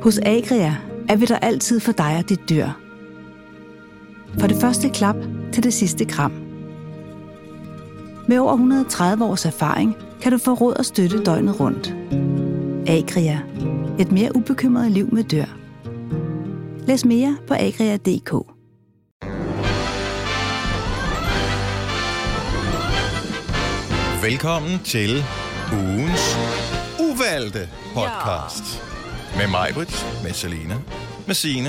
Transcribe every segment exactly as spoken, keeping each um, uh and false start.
Hos Agria er vi der altid for dig og dit dyr. For det første klap til det sidste kram. Med over et hundrede og tredive års erfaring kan du få råd og støtte døgnet rundt. Agria. Et mere ubekymret liv med dyr. Læs mere på agria punktum d k. Velkommen til ugens uvalgte podcast. Ja. Med mig, Britt, med Selina, med Signe.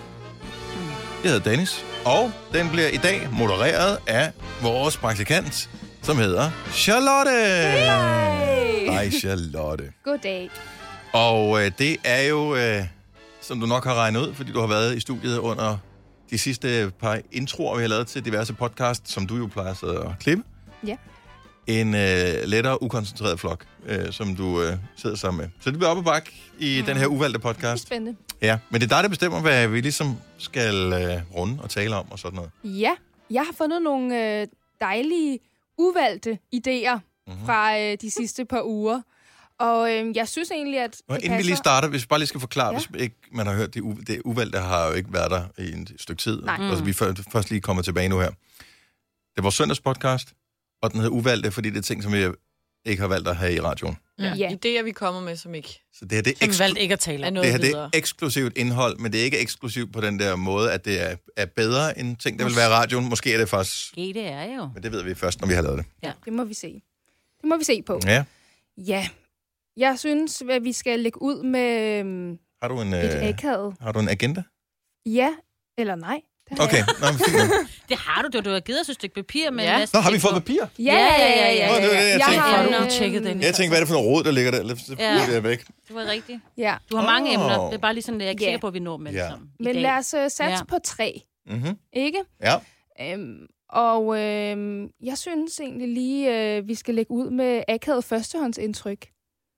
Jeg hedder Dennis, og den bliver i dag modereret af vores praktikant, som hedder Charlotte. Hej. Hej, Charlotte. Goddag. Og øh, det er jo, øh, som du nok har regnet ud, fordi du har været i studiet under de sidste par introer, vi har lavet til diverse podcasts, som du jo plejer at sidde og klippe. Ja. En øh, lettere, ukoncentreret flok, øh, som du øh, sidder sammen med. Så det bliver op og bak i mm. den her uvalgte podcast. Det er spændende. Ja, men det er dig, der bestemmer, hvad vi ligesom skal øh, runde og tale om og sådan noget. Ja, jeg har fundet nogle øh, dejlige, uvalgte idéer mm-hmm. fra øh, de sidste par uger. Og øh, jeg synes egentlig, at Nå, det inden passer. vi lige starter, hvis vi bare lige skal forklare, Ja. hvis ikke man har hørt, det, u- det uvalgte har jo ikke været der i et stykke tid. Nej. Altså, vi er først lige kommet tilbage nu her. Det er vores søndagspodcast, og den hedder uvalgte, fordi det er ting, som vi ikke har valgt at have i radioen. Ja. Ja. Idéer, vi kommer med, som ikke... Så det her, det er, Som vi eksklu- valgte ikke at tale om. det her, det er eksklusivt indhold, men det er ikke eksklusivt på den der måde, at det er, er bedre end ting, der vil være i radioen. Måske er det faktisk... Måske det er jo. Men det ved vi først, når vi har lavet det. Ja, det må vi se. Det må vi se på. Ja. Ja, jeg synes, at vi skal lægge ud med øhm, Har du en, et øh, akavet. har du en agenda? Ja, eller nej. Det har Okay, jeg. nå, men fint nok. Det har du, du har givet os et stykke papir med Ja. en masse Nå, har vi ting fået på. papir? Ja, ja, ja, ja, ja. Nå, det var det, jeg jeg tænkte. har, Har du øhm, tjekket den? Jeg tænkte, hvad er det for noget råd, der ligger der? Lad os Ja. ja. det væk. Det var rigtigt. Ja, Du har mange Åh. emner. Det er bare lige sådan, at jeg er ikke Ja. sikker på, at vi når med Ja. ja. sammen i men dag. lad os uh, satse Ja. på tre, Mm-hmm. ikke? Ja. Øhm, og øhm, jeg synes egentlig lige, øh, vi skal lægge ud med akavet førstehåndsindtryk.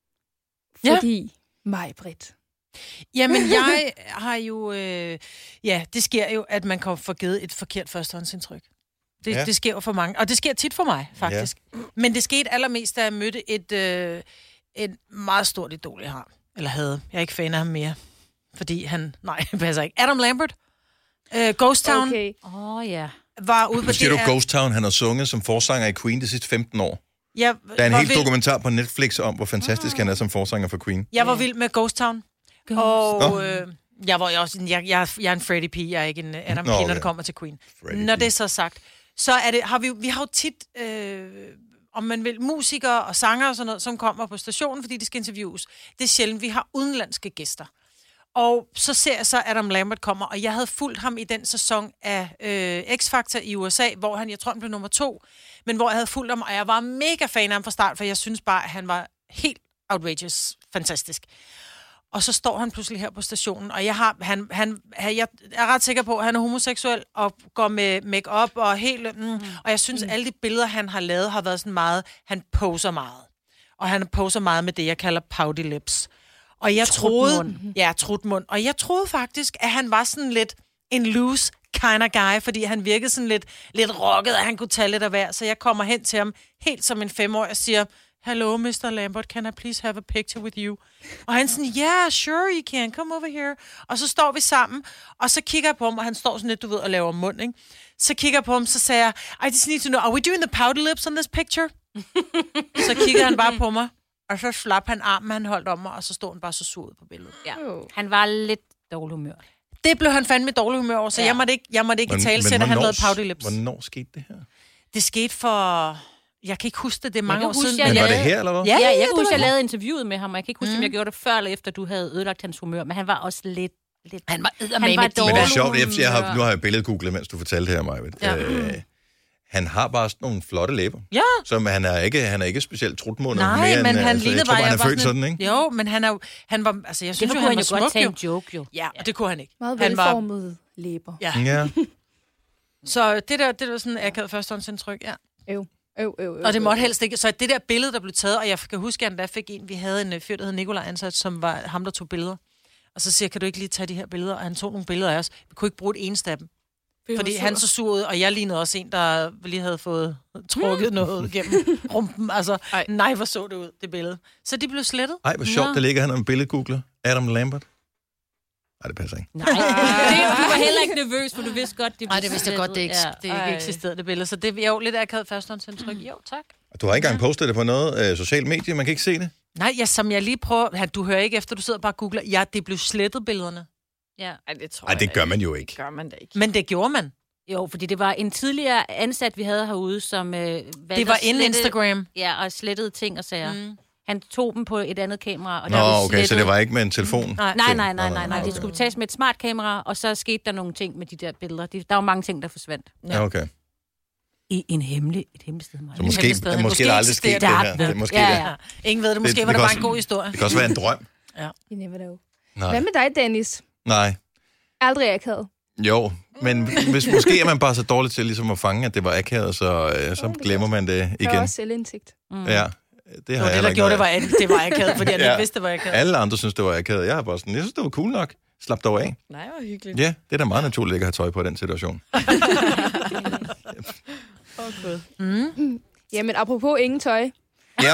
Ja. Fordi mig, Britt. Jamen, jeg har jo... Øh, ja, det sker jo, at man kan få givet et forkert førstehåndsindtryk. Det, Ja. ja. det sker jo for mange. Og det sker tit for mig, faktisk. Ja. Men det skete allermest, da jeg mødte et, øh, et meget stort idol, jeg har. Eller havde. Jeg er ikke fan af ham mere. Fordi han... Nej, det passer ikke. Adam Lambert. Øh, Ghost Town. Okay. Åh, oh, ja. Var ude på Nu siger D du R. Ghost Town, han har sunget som forsanger i Queen de sidste femten år. Jeg, Der er en var helt vild, dokumentar på Netflix om, hvor fantastisk han er som forsanger for Queen. jeg var vild med Ghost Town. Ghost. Og øh, jeg var jo også... Jeg, jeg, jeg er en Freddie P. Jeg er ikke en Adam Nå, P. når okay. det kommer til Queen. Freddie Når P. det er så sagt, så er det, har vi, jo- vi har jo tit, øh, om man vil, musikere og sanger og sådan noget, som kommer på stationen, fordi de skal interviews. Det er sjældent, vi har udenlandske gæster. Og så ser jeg så, at Adam Lambert kommer, og jeg havde fulgt ham i den sæson af øh, X-Factor i U S A, hvor han, jeg tror, han blev nummer to, men hvor jeg havde fulgt ham, og jeg var mega fan af ham fra start, for jeg synes bare, at han var helt outrageous, fantastisk. Og så står han pludselig her på stationen, og jeg, har, han, han, jeg er ret sikker på, at han er homoseksuel og går med make-up og helt... Mm, og jeg synes, at alle de billeder, han har lavet, har været sådan meget... Han poser meget. Og han poser meget med det, jeg kalder pouty lips. Og jeg troede... Trutmund. Ja, trutmund. Og jeg troede faktisk, at han var sådan lidt en loose kind of guy, fordi han virkede sådan lidt, lidt rocket, at han kunne tage lidt af hver. Så jeg kommer hen til ham, helt som en femårig, og siger... Hello, mister Lambert, can I please have a picture with you? Og han sådan, yeah, sure you can, come over here. Og så står vi sammen, og så kigger jeg på ham, og han står sådan lidt, du ved, og laver mund, ikke? Så kigger jeg på ham, så sagde jeg, I just need to know, are we doing the pouty lips on this picture? Så kigger han bare på mig, og så slap han armen, han holdt om mig, og så stod han bare så sur ud på billedet. Ja. Oh. Han var lidt dårlig humør. Det blev han fandme dårlig humør over, så Ja. ja. jeg måtte ikke, jeg måtte ikke i tale sætte, at han lavede pouty lips. Hvornår skete det her? Det skete for... Jeg kan ikke huske det, det er mange kan år huske, siden. jeg Men var det lavede- her, eller hvad? Ja, Ja, ja, jeg det kan huske, var jeg det. lavede interviewet med ham, og jeg kan ikke huske, mm. om jeg gjorde det før eller efter, du havde ødelagt hans humør, men han var også lidt... lidt Han var han eddermame var diva. Men det er dårlig sjovt, jeg, jeg har, humør. nu har jeg billedgooglet, mens du fortalte det her, Maja. Ja. Øh, han har bare sådan nogle flotte læber. Ja. Så han er ikke, han er ikke specielt trutmundet. Nej, mere men end, han altså, lignede jeg tror, bare, han er jeg var født sådan, sådan, ikke? Jo, men han er jo, han var, altså jeg synes Derfor jo, kunne han han var jo godt smuk tage jo. en joke, jo. Ja, og det kunne han ikke. Meget Han var, velformede læber. ja. Ja. Så det der, det var sådan et akavet førstehåndsindtryk, ja. Øv. Øv, øv, øv, Og det måtte øv. helst ikke. Så det der billede, der blev taget, og jeg kan huske, at jeg fik en, vi havde en fyr, der hed Nikolaj ansat, som var ham, der tog billeder. Og så siger jeg, kan du ikke lige tage de her billeder? Og han tog nogle billeder af os. Vi kunne ikke bruge et eneste af dem. Fordi han så sur ud, og jeg lignede også en, der lige havde fået trukket noget gennem rumpen. Altså, Ej. nej, hvor så det ud, det billede. Så de blev slettet. Ej, hvor sjovt, Nå. der ligger han om billedgoogler. Adam Lambert. Nej, det passer ikke. Nej, det, du var heller ikke nervøs, for du vidste godt, det Nej, det vidste jeg godt, det ikke, ja. det ikke eksisterede, det billede. Så det er jo lidt akavet førstehåndsindtryk. Jo, tak. Du har ikke engang postet det på noget øh, socialt medie, man kan ikke se det? Nej, ja, som jeg lige prøver... Du hører ikke efter, du sidder bare og googler. Ja, det blev slettet billederne. Ja. Ej, det tror Nej, det gør man jo ikke. Det gør man da ikke. Men det gjorde man. Jo, fordi det var en tidligere ansat, vi havde herude, som... Øh, Det var inden Instagram. Ja, og slettede ting og sager. Mm. Han tog dem på et andet kamera. Og Nå, der okay, slettede... så det var ikke med en telefon? Nej, nej, nej, nej, nej, nej. Det skulle tages med et smart kamera, og så skete der nogle ting med de der billeder. Der var mange ting, der forsvandt. Ja, okay. I en hemmelig, et hemmeligt sted. Så måske, måske, måske er der aldrig sket det her. Det, måske ja, det. ja. Ingen ved det. Måske det, var det det bare også, en god historie. Det kan også være en drøm. Ja. You never know. Nej. Hvad med dig, Dennis? Nej. Aldrig akavet. Jo, men hvis, måske er man bare så dårlig til ligesom at fange, at det var akavet, så, øh, så glemmer man det igen. Der er også selvindsigt. Mm. Ja, det har det, jeg der ikke gjorde noget. det, var, det var akavet, fordi jeg Ja. ikke vidste, det var akavet. Alle andre synes, det var akavet. Jeg har bare sådan, jeg synes, det var cool nok. Slap dog af. Nej, hvor hyggeligt. Ja, det er da meget naturligt ikke at have tøj på i den situation. Okay. Mm. Jamen, apropos ingen tøj. Ja.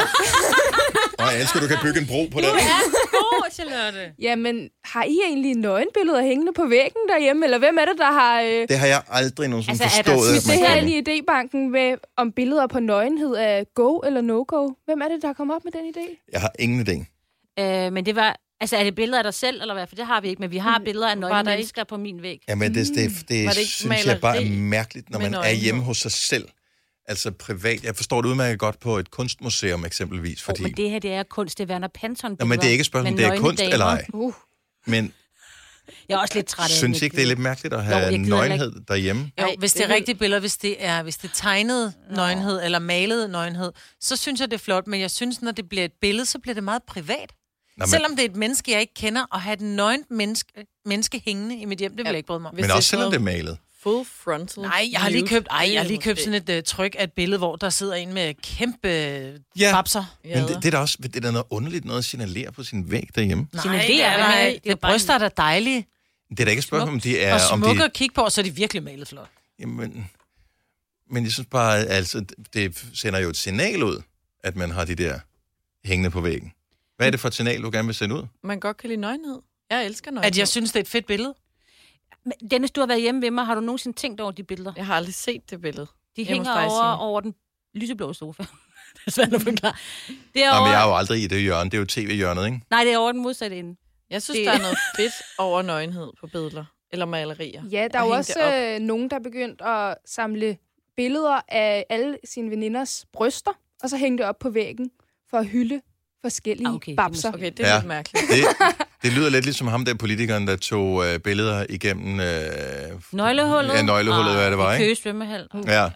Og jeg elsker, at du kan bygge en bro på den. God, Charlotte. Jamen, har I egentlig nøgenbilleder hængende på væggen derhjemme? Eller hvem er det, der har... Øh... Det har jeg aldrig nogensinde Altså, er der forstået. Synes at det man her kan. inde i idébanken med, om billeder på nøgenhed er go eller no-go? Hvem er det, der har kommet op med den idé? Jeg har ingen idé. Øh, men det var... Altså, er det billeder af dig selv, eller hvad? For det har vi ikke, men vi har billeder af nøgne mennesker på min væg. Jamen, det, det, det, det, Var det det ikke synes jeg bare er maleri mærkeligt, når med man er nøgenhed? hjemme hos sig selv. Altså privat. Jeg forstår det udmærket godt på et kunstmuseum eksempelvis, fordi... Oh, men det her, det er kunst. Det er Werner Panton. Nå, men det er ikke et spørgsmål, om det er kunst eller ej. Uh. Men Jeg er også lidt træt af synes ikke, det er lidt mærkeligt at Jo, have jeg gider nøgenhed derhjemme? Jo, Ej, hvis det, det er vil- rigtige billeder, hvis det er, hvis det er tegnet nøgenhed eller malet nøgenhed, så synes jeg, det er flot. Men jeg synes, når det bliver et billede, så bliver det meget privat. Nå, men, Selvom det er et menneske, jeg ikke kender, og have et nøgent menneske, menneske hængende i mit hjem, det vil jeg ikke bryde mig om. Hvis men det er også selvom det sådan er malet. Full frontal. Nej, jeg har lige nude, købt, ej, det jeg har er lige købt måske- sådan et uh, tryk af et billede, hvor der sidder en med kæmpe Ja. babser. Men det, det er da også det er da noget underligt noget at signalere på sin væg derhjemme. Nej, Signalerer, det er, hvad nej, med- det det er er bare bryster, der er dejlige. Det er da ikke et spørgsmål, om de er... Og om smukke de, at kigge på, og så er de virkelig malet flot. jamen, men jeg synes bare, altså, det sender jo et signal ud, at man har de der hængende på væggen. Hvad er det for et signal, du gerne vil sende ud? Man godt kan lide nøgenhed. Jeg elsker nøgenhed. At jeg synes, det er et fedt billede. Men Dennis, du har været hjemme ved mig. Har du nogensinde tænkt over de billeder? Jeg har aldrig set det billede. De Jeg må hænger faktisk over, sige. over den lyseblå sofa. Det er svært at forklare. Det er Nå, over... men jeg er jo aldrig i det hjørne. Det er jo tv-hjørnet, ikke? Nej, det er over den modsatte ende. Jeg synes, Det- det... der er noget fedt over nøgenhed på billeder. Eller malerier. Ja, der er Og jo hænge også det op. øh, nogen, der er begyndt at samle billeder af alle sine veninders bryster, og så hænge det op på væggen for at hylde forskellige Ah, okay, okay, det er babser. Okay, det er Ja. ja. lidt mærkeligt. Det, det lyder lidt ligesom ham der politikeren, der tog øh, billeder igennem... Øh, Nøglehullet. Ja, nøglehullet, hvad det var, i ikke? Køge svømmehal. Uh. Ja.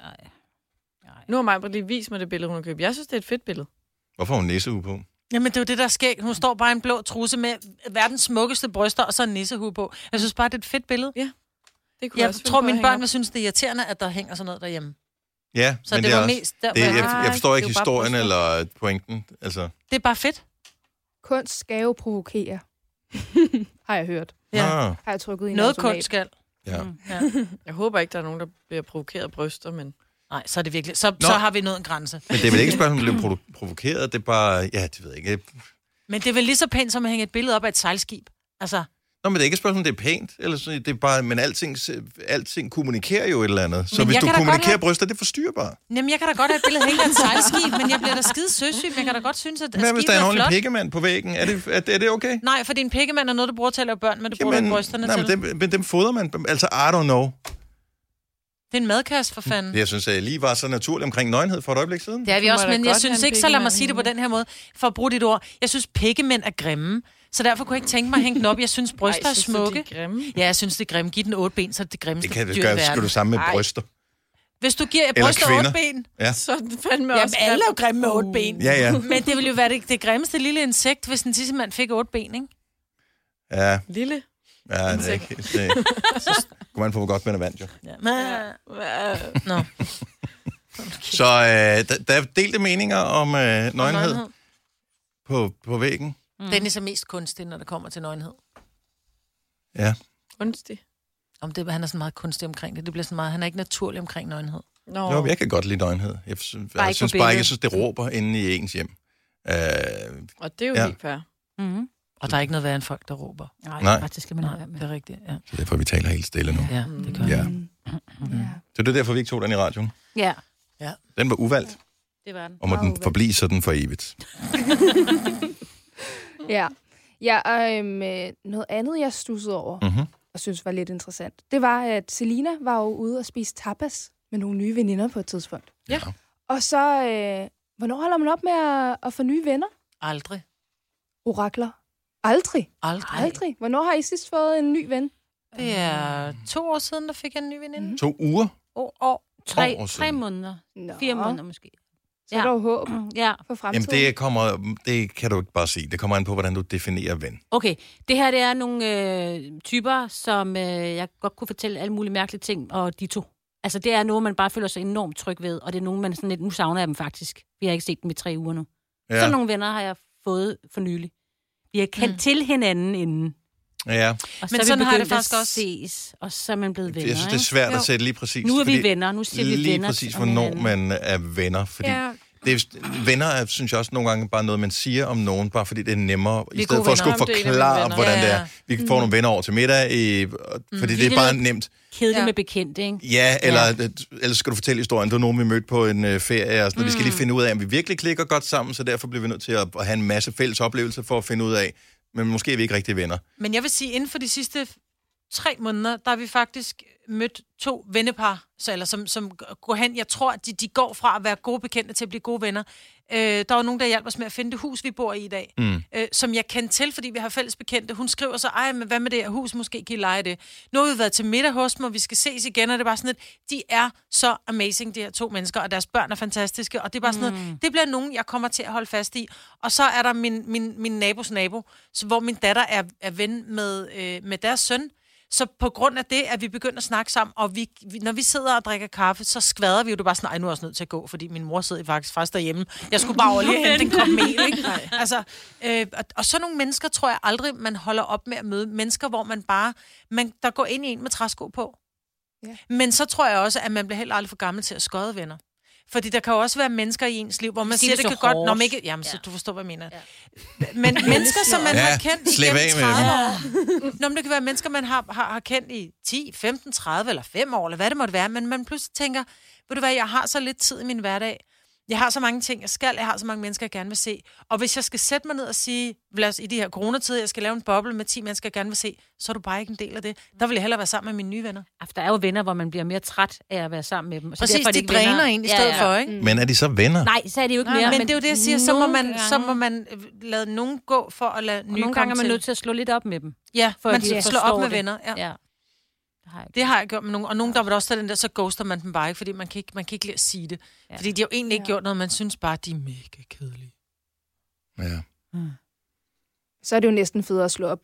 Nu har mig lige vist mig det billede, hun har købt. Jeg synes, det er et fedt billede. Hvorfor har hun nissehue på? Jamen, det er jo det, der sker. Hun står bare i en blå truse med verdens smukkeste bryster, og så en nissehue på. Jeg synes bare, det er et fedt billede. Det kunne Jeg også finde tror, på at mine hænge børn op. vil synes, det er irriterende, at der hænger sådan noget derhjemme. Ja, Så men det, det, er var også, mest der, det, hvor jeg, jeg... jeg forstår det ikke er jo bare historien bryster. eller pointen. Altså, Det er bare fedt. Kunst skal jo provokere. Har jeg hørt. Ja. ja. Har jeg trykket i en Noget automat. kunst skal. Ja. Ja. Jeg håber ikke, der er nogen, der bliver provokeret af bryster, men... Nej, så er det virkelig. Så, Nå. så har vi nået en grænse. Men det er vel ikke et spørgsmål, om det bliver provo- provokeret. Det er bare... Ja, det ved jeg ikke. Men det er vel lige så pænt, som at hænge et billede op af et sejlskib. Altså, Nå, men det er ikke et spørgsmål, om det er pænt. Eller så, det er bare, men alting, alting kommunikerer jo et eller andet. Så Men hvis jeg du kan da godt kommunikerer have- bryster, det er forstyrrbart. jamen, jeg kan da godt have et billede hængende af et sejlskib, men jeg bliver da skide søsyg. Jeg kan da godt synes, at, at Hvad hvis skibet der er en er ordentlig flot. pikkemand på væggen? Er det, er, det- er det okay? Nej, for din pikkemand er noget, du bruger til at lave børn, men du bruger ikke brysterne nej, til. men dem, men dem fodrer man. Altså, I don't know. Det er en madkasse, for fanden. Jeg synes, at jeg lige var så naturlig omkring nøgenhed for et øjeblik siden. Det er vi Du også, må da men jeg godt synes have en ikke, så lad mig pikkemand sige det på hængende. den her måde, for at bruge dit ord. Jeg synes, pikkemænd er grimme, så derfor kunne jeg ikke tænke mig at hænge den op. Jeg synes, bryster Ej, er synes du, smukke. de er grimme? Ja, jeg synes, det er grimme. Giv den otte ben, så er det det grimmeste Det kan dyr det i gøre, verden. skal du sammen med Ej. bryster. Hvis du giver et Eller bryster kvinder. otte ben, Ja. Så er det fandme jamen også... alle er jo grimme med otte ben. Ja, ja. Men det ville jo være det, det grimmeste lille insekt, hvis den tissemand fik otte ben, ikke? Ja, Lille. ja det er ikke helt... Det, så går man på, hvor godt man er vant, jo. Ja. Men... Nå. Så øh, der, der er delte meninger om øh, nøgenhed Nøgenhed. på, på væggen. Mm. Dennis er mest kunstig, når det kommer til nøgenhed. Ja. Kunstig. Om det, han er sådan meget kunstig omkring det. Det bliver sådan meget, han er ikke naturlig omkring nøgenhed. Nå. Jo, jeg kan godt lide nøgenhed. Jeg, synes, Bare jeg ikke synes på bare billedet. ikke, jeg synes, det råber inde i ens hjem. Øh, Og det er jo Ja. ja. helt fair. Mm-hmm. Og der er ikke noget værre end folk, der råber. Nej, Nej. faktisk skal man Nej, have med. det er rigtigt, ja. Så derfor vi taler helt stille nu. Ja, det gør Ja. Mm. Ja. Så det er derfor, vi ikke tog den i radioen. Ja, Den var uvalgt, det var den. og må Meget den uvalgt. forblive sådan for evigt. Ja, ja og øhm, øh, noget andet, jeg stussede over, Mm-hmm. og synes var lidt interessant, det var, at Selina var jo ude og spise tapas med nogle nye veninder på et tidspunkt. Ja. Og så, øh, hvornår holder man op med at, at få nye venner? Aldrig. Orakler? Aldrig. Aldrig. Aldrig. Hvornår har I sidst fået en ny ven? Det er to år siden, der fik jeg en ny veninde. To uger? Oh, år. Tre, år tre siden. måneder. Nå. Fire måneder måske. Så er der jo håb Ja. for fremtiden. Jamen, det, kommer, det kan du ikke bare sige. Det kommer an på, hvordan du definerer ven. Okay, det her det er nogle øh, typer, som øh, jeg godt kunne fortælle alle mulige mærkelige ting, og de to. Altså, det er noget, man bare føler sig enormt tryg ved, og det er nogen, man sådan lidt, nu savner jeg dem faktisk. Vi har ikke set dem i tre uger nu. Ja. Sådan nogle venner har jeg fået for nylig. Vi har kendt mm. til hinanden inden. Ja, Og så Men er sådan vi har jeg begyndt det faktisk at også. ses, og så er man blevet venner. jeg synes, det er svært Jo. at sætte lige præcis. Nu er vi fordi venner, nu siger vi lige venner præcis, om hvornår hinanden. man er venner. Fordi Ja. det er, venner er, synes jeg også nogle gange bare noget, man siger om nogen, bare fordi det er nemmere, Vi er i stedet gode for at skulle venner. Det er en af mine forklare, venner. hvordan Ja, det ja. er. Vi kan få nogle venner over til middag, i, fordi det Det er er bare lidt- nemt. Kedeligt Ja. med bekendte, ikke? Ja, eller ja. ellers skal du fortælle historien. Det var nogen, vi mødte på en øh, ferie, og sådan, mm. vi skal lige finde ud af, om vi virkelig klikker godt sammen, så derfor bliver vi nødt til at, at have en masse fælles oplevelser for at finde ud af, men måske er vi ikke rigtig venner. Men jeg vil sige, inden for de sidste tre måneder, der har vi faktisk mødt to vennepar, så, eller som, som går hen. Jeg tror, at de, de går fra at være gode bekendte til at blive gode venner. Øh, der var nogen, der hjalp os med at finde det hus, vi bor i i dag. Mm. Øh, som jeg kendte til, fordi vi har fælles bekendte. Hun skriver så, ej, men hvad med det her hus? Måske kan I lege det. Nu har vi været til middag hos dem, og vi skal ses igen, og det er bare sådan lidt, de er så amazing, de her to mennesker, og deres børn er fantastiske, og det er bare sådan noget, det bliver nogen, jeg kommer til at holde fast i. Og så er der min, min, min nabos nabo, så, hvor min datter er, er ven med, øh, med deres søn. Så på grund af det, at vi begynder at snakke sammen, og vi, vi, når vi sidder og drikker kaffe, så skvader vi jo det bare sådan, ej, nu er jeg også nødt til at gå, fordi min mor sidder faktisk, faktisk derhjemme. Jeg skulle bare over lige hente en kop mel, ikke? Altså, øh, og, og sådan nogle mennesker tror jeg aldrig, man holder op med at møde. Mennesker, hvor man bare, man, der går ind i en med træsko på. Ja. Men så tror jeg også, at man bliver heller aldrig for gammel til at skøde venner. Fordi der kan jo også være mennesker i ens liv, hvor man Siger siger, det det så kan godt... hårdt. Nå, men ikke, jamen, så Ja. du forstår, hvad jeg mener. Ja. Men mennesker, som man Ja, har kendt slip igennem af med tredive år. Nå, men det kan være mennesker, man har, har, har kendt i ti, femten, tredive eller fem år, eller hvad det måtte være. Men man pludselig tænker, ved du hvad, jeg har så lidt tid i min hverdag. Jeg har så mange ting, jeg skal. Jeg har så mange mennesker, jeg gerne vil se. Og hvis jeg skal sætte mig ned og sige, lad os i de her coronatider, jeg skal lave en boble med ti mennesker, jeg gerne vil se, så er du bare ikke en del af det. Der vil jeg hellere være sammen med mine nye venner. Altså, der er jo venner, hvor man bliver mere træt af at være sammen med dem. Så Præcis, derfor er de ikke dræner venner. en i stedet for, ikke? Men er de så venner? Nej, så er det jo ikke Nej, mere. men det er jo det, jeg siger. Så må nogle man, gange- så må man øh, lade nogen gå for at lade og nye nogle gange komme er man til. nødt til at slå lidt op med dem. Ja, for man at de slår forstår op med det. venner. Ja. Ja. Det har jeg Det har jeg gjort med nogen. Og nogen, der var også den der, så ghoster man dem bare ikke, fordi man kan ikke, man kan ikke lide at sige det. Ja. Fordi de har jo egentlig ikke Ja. gjort noget, man synes bare, de er mega kedelige. Ja. Så er det jo næsten federe at slå op.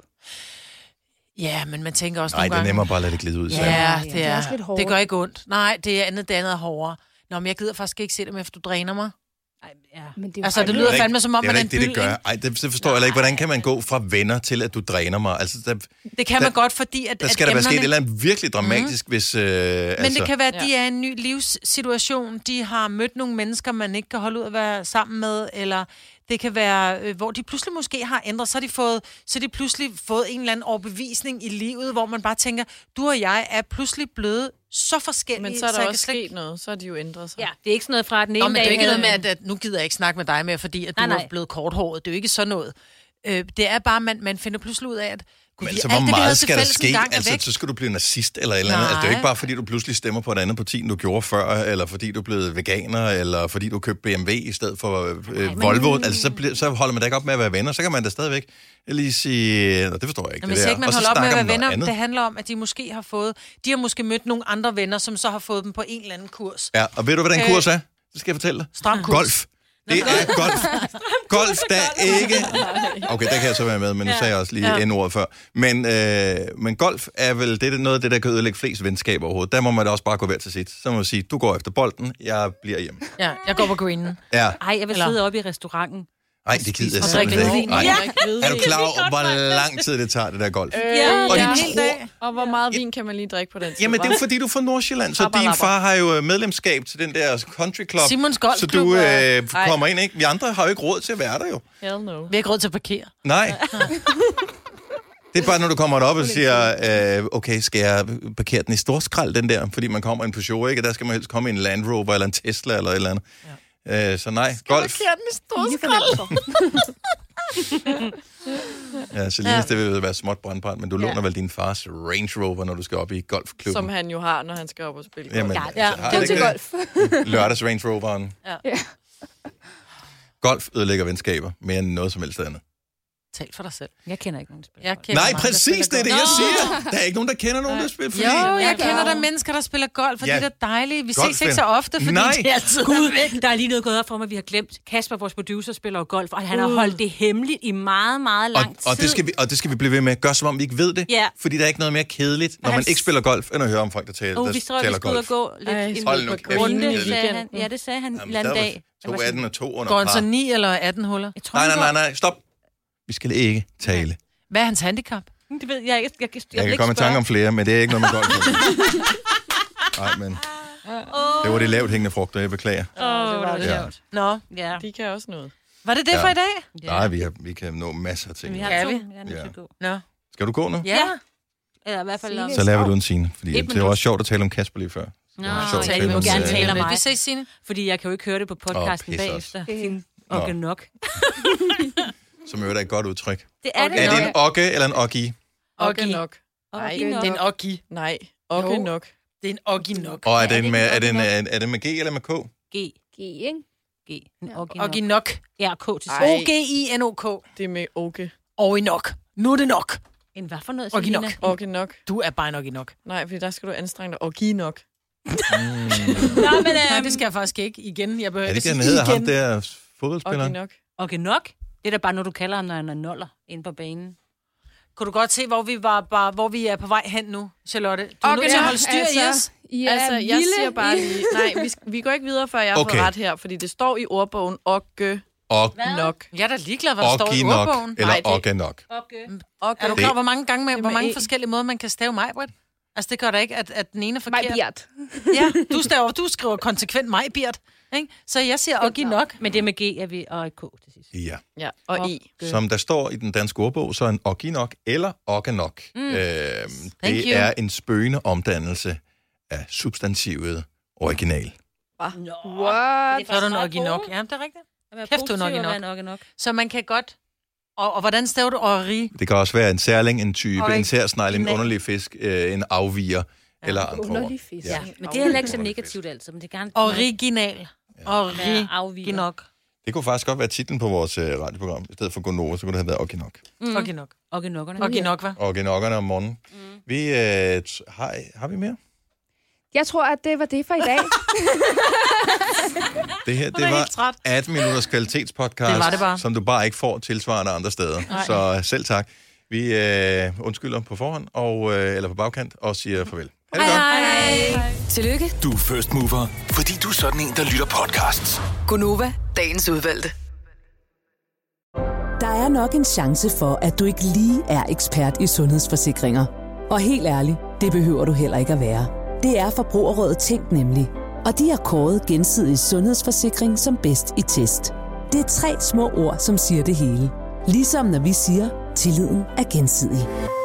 Ja, men man tænker også Nej, nogle det er gange... nemmere bare at lade det glide ud. Ja, Så. ja, det Det er er. også lidt hårdt. Det gør ikke ondt. Nej, det er andet, det andet er hårdere. Nå, men jeg gider faktisk ikke se det med, for du dræner mig. Ej, ja. Men det er jo Altså, det faktisk- lyder ikke- fandme som om, Det er man da er en ikke det, det byld, gør. ikke? Ej, det, det forstår jeg heller ikke. Hvordan kan man gå fra venner til, at du dræner mig? Altså, der, Det kan man godt, fordi at, der at skal der være sket et emnerne- eller andet virkelig dramatisk, mm. hvis... Øh, Men altså, det kan være, at de er i en ny livssituation. De har mødt nogle mennesker, man ikke kan holde ud at være sammen med, eller det kan være, øh, hvor de pludselig måske har ændret, så har de fået, så har de pludselig fået en eller anden overbevisning i livet, hvor man bare tænker, du og jeg er pludselig blevet så forskellige. Men så er der jeg også kan slet sket noget. Så har de jo ændret sig. Ja, det er ikke sådan noget fra den ene Nå, men det er jo ikke havde- noget med, at, at nu gider jeg ikke snakke med dig mere, fordi at du Nej, nej. er blevet korthåret. Det er jo ikke sådan noget. Øh, det er bare, man, man finder pludselig ud af, at gud, Men vi- så alt hvor det, vi havde meget til skal der fælles ske? engang, er Altså, væk. så skal du blive nazist eller et eller andet. Altså, det er jo ikke Nej. bare, fordi du pludselig stemmer på et andet parti, end du gjorde før, eller fordi du er blevet veganer, eller fordi du købte B M W i stedet for øh, men- Volvo. Altså, så, bliver, så holder man da ikke op med at være venner. Så kan man da stadigvæk lige sige... Nå, det forstår jeg ikke. Jamen, det hvis der. ikke man Og så holder op med at snakker være man noget venner, andet. det handler om, at de måske har fået, de har måske mødt nogle andre venner, som så har fået dem på en eller anden kurs. Ja, og ved du, hvad den Øh, kurs er? Det skal jeg fortælle dig. Stram kurs. Golf. Det er golf. Golf, der ikke... Okay, der kan jeg så være med, men nu sagde jeg også lige Ja. en ord før. Men, øh, men golf er vel det, er noget af det, der kan ødelægge flest venskaber overhovedet. Der må man da også bare gå hver til sit. Så må man sige, du går efter bolden, jeg bliver hjemme. Ja, jeg går på greenen. Ja. Ej, jeg vil Eller- sidde oppe i restauranten. Nej, det gider jeg Og drikke simpelthen ikke. hvidvin. Nej. Er du klar over, hvor lang tid det tager, det der golf? Øh, Ja, Og ja. de en hel dag. Og hvor meget vin kan man lige drikke på den tid? Jamen, det er jo hva'? fordi, du er fra Nordsjælland, så Rapper, din rapper. far har jo medlemskab til den der country club. Simons Så Golfklub. du og- øh, kommer ind, ikke? Vi andre har jo ikke råd til at være der jo. Hell no. Vi har ikke råd til at parkere. Nej. Det er bare, når du kommer derop og siger, øh, okay, skal jeg parkere den i storskrald, den der? Fordi man kommer i en Peugeot, ikke? Og der skal man helst komme i en Land Rover eller en Tesla eller et eller andet. Ja. Øh, så nej, golf. Parkere den i storskrald. Ja, så lige Ja. det vil være småt brandbrand, men du låner vel din fars Range Rover, når du skal op i golfklubben. Som han jo har, når han skal op og spille golf. Jamen, Ja, altså, ja, har Det er det til ikke golf. det? Lørdags Range Roveren. Ja. Ja. Golf ødelægger venskaber mere end noget som helst andet. Tal for dig selv. Jeg kender ikke nogen, der spiller Jeg golf. kender Nej, mange, der præcis det er det, spiller jeg golf. siger. Der er ikke nogen, der kender nogen, der spiller, fordi... Jo, jeg Jeg kender gør. der mennesker, der spiller golf, og Ja. det er da dejligt. Vi Golf ses ikke er- så ofte, fordi Nej. det er altid Gud, væk. der er lige noget gået op for mig, vi har glemt. Kasper, vores producer, spiller jo golf, og han har holdt det hemmeligt i meget, meget lang Og, tid. og, det skal vi, og det skal vi blive ved med. Gør som om vi ikke ved det. Ja. Fordi der er ikke noget mere kedeligt, når Han man s- ikke spiller golf, end at høre om folk, der taler, Oh, der vi tror, vi taler skal ud og golf. gå lidt Ej, en hold nu på kæft. runde, i sagde han. weekenden. Ja, det sagde han en Jamen, eller anden der var dag. To Jeg var atten og to under Går han så par. ni eller atten huller? Jeg tror, Nej, han nej, nej, går- nej, stop. Vi skal ikke tale. Hvad er hans handicap? Det ved jeg ikke. Jeg, jeg, jeg, jeg, Jeg vil kan ikke komme i tanke spørge. om flere, men det er ikke noget med golf. Nej, men det var de lavt hængende frugter, jeg beklager. Åh, det var det Ja. sjovt. Nå, Ja. De kan også noget. var det det Ja. for i dag? Ja. Nej, vi, har, vi kan nå masser af ting. Vi har Kan to. vi? Jeg er nødt til Ja. at gå. Nå. Skal du gå nu? Ja. Eller i hvert fald... om- Så laver du en scene, fordi Et det var minut. også sjovt at tale om Kasper lige før. Nå, Det var sjovt at jeg tale vil om, gerne øh, tale om Jamen, mig. vi ses, Signe. Fordi jeg kan jo ikke høre det på podcasten Åh, pis også. bagefter. Okay, nok. Som jo er et godt udtryk. Det er det Er nok. det en okke eller en oggi? Ogge Oggi. nok. Okay, det er nok. Det er en oggi. Nej, Ogge Jo. nok. Det er en oggi nok. Og er, Ja, det, det med, er er, det en, nok. er, er det med G eller med K? G. G, ikke? G. En okay, Oggi nok. nok. Ja, K til Ej. sidst. O G I N O K. Det er med Ogge. Og i nok. Nu er det nok. En hvad for noget, Oggi Selina? nok. Ogge nok. Du er bare nok i nok. Nej, fordi der skal du anstrenge dig. Ogge nok. Nå, men, Nej, øhm, det skal jeg faktisk ikke igen. Jeg behøver Er det ikke ikke, sige han hedder ham igen. der Ogge fodboldspilleren? nok. okay, nok. Det er da bare noget, du kalder ham, når han er noller inde på banen. Kunne du godt se, hvor vi, var, bare, hvor vi er på vej hen nu, Charlotte? Du er Okay, nødt til at ja, holde styr i os. I er Altså, jeg vilde. siger bare lige... Nej, vi, vi går ikke videre, før jeg har Okay. fået ret her, fordi det står i ordbogen Ogge Og, nok. Jeg er da ligeglad, hvad der står oggi i nok, ordbogen. eller Nej, det- ogge nok. Okay. Ogge. Er du klar, hvor mange, gange med, Det er hvor med mange E. forskellige måder, man kan stave mig, Britt? Altså, det gør da ikke, at, at den ene er Mig forkert. Bjert. Ja, du, staver, du skriver konsekvent mig, Birt. Ikke? Så jeg siger oggi nok. Men det med G er vi, og et K til sidst. Ja. Ja, og I. Som der står i den danske ordbog, så er en oggi nok eller ogge nok. Mm. Øhm, Thank det you. er en spøgende omdannelse af substantivet original. What? Så er du en oggi nok. Ja, det er rigtigt. Kæft, du er nok i nok. nok. nok. Så man kan godt... Og, og hvordan staver du orri? Det kan også være en særling, en type, Og en ikke- særsnegl, en Nej. underlig fisk, øh, en afviger ja. eller andre ord. Underlig fisk. Ja, men det er heller ikke så negativt altid, men det er gerne... Original. Orri. Ja, afviger. nok. Det kunne faktisk godt være titlen på vores øh, radioprogram. I stedet for Gonova, så kunne det have været oggi nok. Mm. Oggi nok. Okay, nokkerne. Oggi nok, hva'? Oggi nokkerne om morgenen. Mm. Vi, øh, t- har, har vi mere? Jeg tror, at det var det for i dag. Det her, er det helt træt. var atten minutters kvalitetspodcast, Det var det bare. som du bare ikke får tilsvarende andre steder. Nej. Så selv tak. Vi øh, undskylder på forhånd, og, øh, eller på bagkant, og siger farvel. Ha' det godt. Tillykke, Du er first mover, fordi du er sådan en, der lytter podcasts. Gunova, dagens udvalgte. Der er nok en chance for, at du ikke lige er ekspert i sundhedsforsikringer. Og helt ærligt, det behøver du heller ikke at være. Det er Forbrugerrådet Tænk nemlig. Og de har kåret Gensidig Sundhedsforsikring som bedst i test. Det er tre små ord, som siger det hele. Ligesom når vi siger, tilliden er gensidig.